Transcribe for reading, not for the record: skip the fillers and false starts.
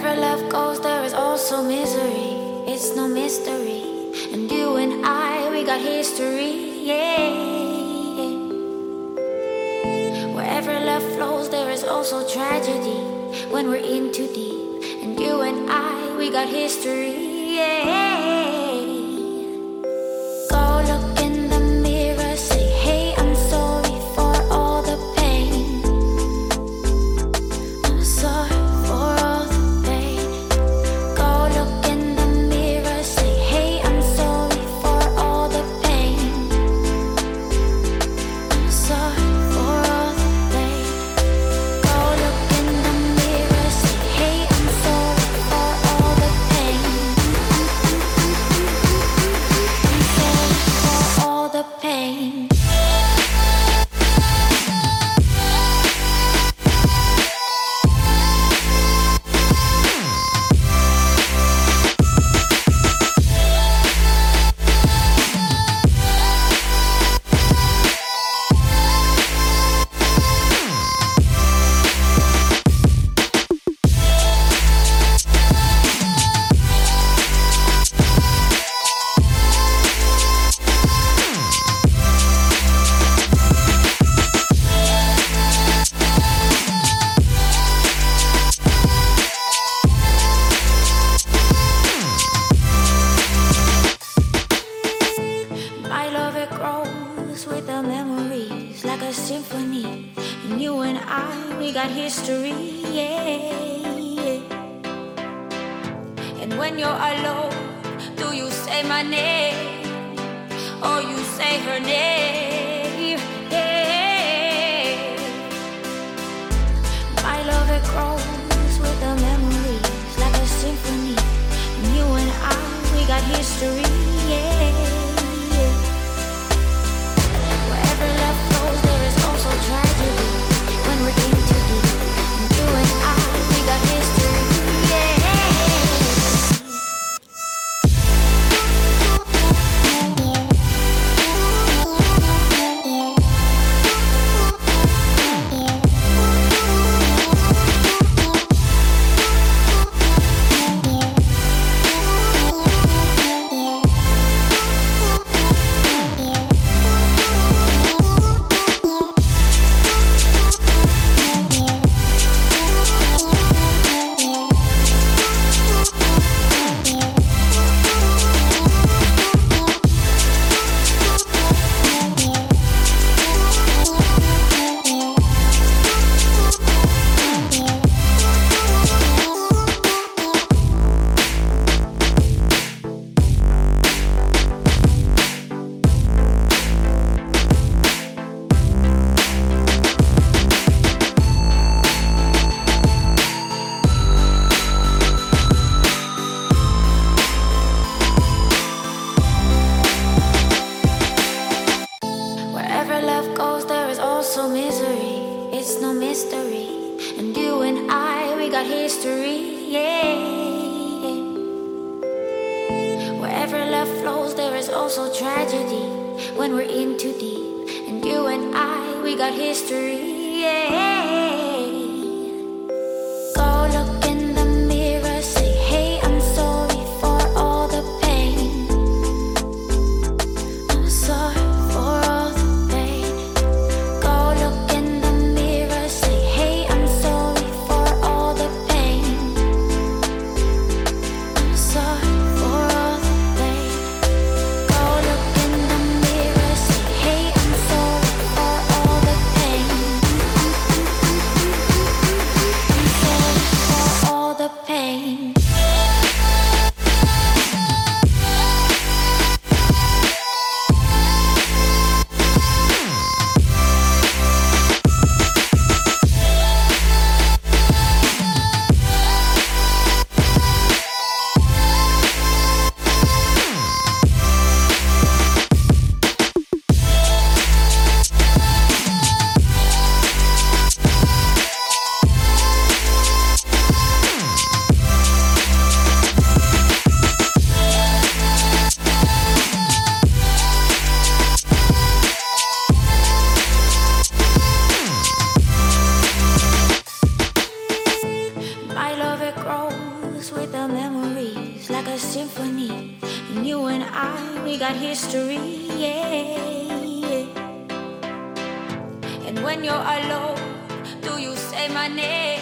Wherever love goes, there is also misery. It's no mystery. And you and I, we got history, yeah. Wherever love flows, there is also tragedy. When we're in too deep. And you and I, we got history, yeah. Go look in the mirror, say, hey, I'm sorry for all the pain. I'm sorry for all the pain. Go look in the mirror, say, hey, I'm sorry for all the pain. I'm sorry for all the pain. Go look in the mirror, say, hey, I'm sorry for all the pain. I'm sorry for all the pain. My love, it grows with the memories like a symphony. And you and I, we got history, yeah. And when you're alone, do you say my name or you say her name? Yeah. My love, it grows with the memories like a symphony. And you and I, we got history, yeah. Wherever love flows, there is also tragedy. When we're in too deep, and you and I, we got history, yeah. Wherever love goes, there is also misery. It's no mystery. And you and I, we got history, yeah. Wherever love flows, there is also tragedy. When we're in too deep. And you and I, we got history, yeah. Go look in the mirror, say, hey, I'm sorry for all the pain. I'm sorry for all the pain. Go look in the mirror, say, hey, I'm sorry for all the pain. I'm sorry for all the pain. Go look in the mirror, say, hey, I'm sorry for all the pain. like a symphony. And you and I, we got history, yeah. And when you're alone, do you say my name?